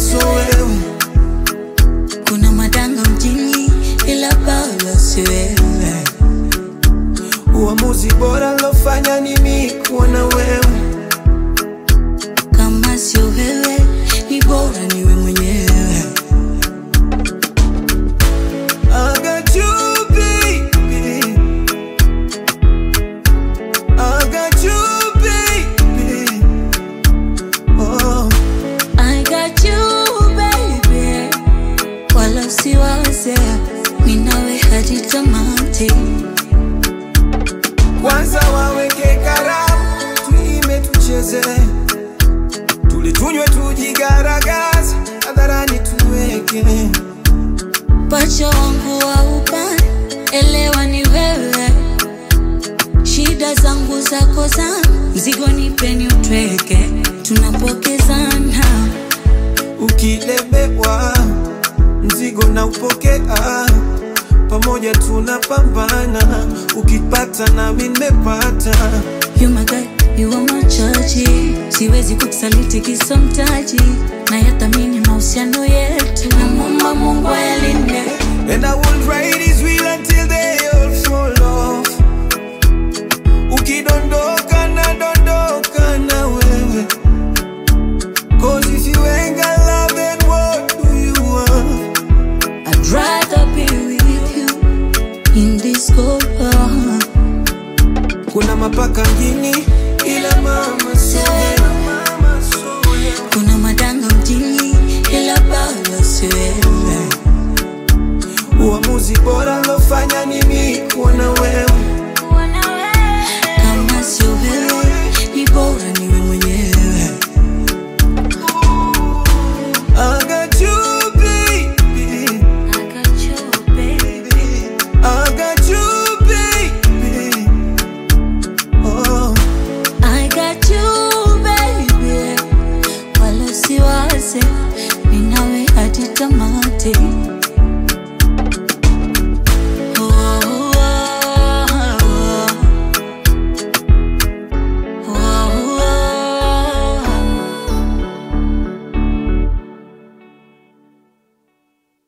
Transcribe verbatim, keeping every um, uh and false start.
so wewe. Kuna madanga mjini ila bado si wewe. Uamuzi bora lofanya ni mimi kuwa na wewe. Kama sio wewe ni bora niwe mwenyewe. I got you baby, I got you baby, oh I got you baby. Wala usiwaze mimi nawe hadi tamati. Kwanza waweke karamu, tuime tucheze, tule tunywe tujigaragaze, hadharani tuweke. Pacha wangu wa upande, elewa ni wewe. Shida zangu zako zangu, mzigo nipeni utweke. Tunapokezana ukilemewa, mzigo na upokea. Pamoja tunapambana, ukipata na mimi nimepata. You my guy, you are my chachi. Siwezi kukusaliti kisa mtaji. Na yatamini mahusiano yetu. Na muomba Mungu ayalinde. And I will ride his wheel until they all fall off. Ukidondoka na dondoka na wewe. Cause if you ain't got love, then what do you want? I'd rather be with you in this cold world. Kuna mapaka mjini ila mama so wewe. Kuna madanga mjini ila bado si wewe. Uamuzi bora lofanya ni mimi kuwa na wewe. Kama sio wewe ni bora niwe mwenyewe. I got you baby, I got you baby. I